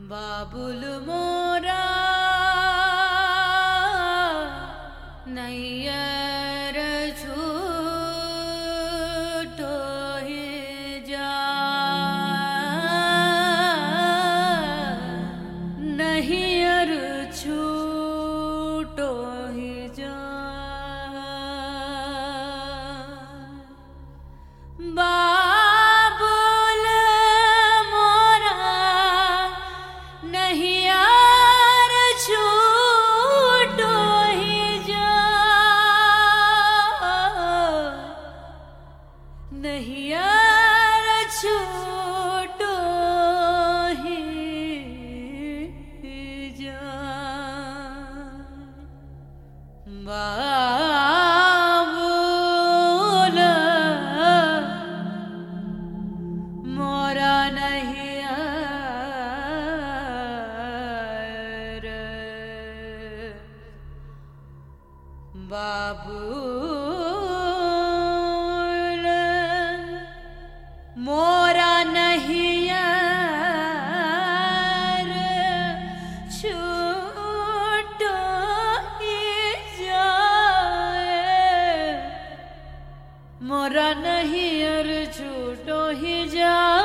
बाबुल मोरा नैयर छूटो ही जा नैयर छूटो ही जा बाबुल मोरा नैयर छूटो ही जा नैयर छूटो ही जा बाबुल मोरा नैयर बाबुल मोरा नैयर छूटो ही जाए मोरा नैयर छूटो ही जा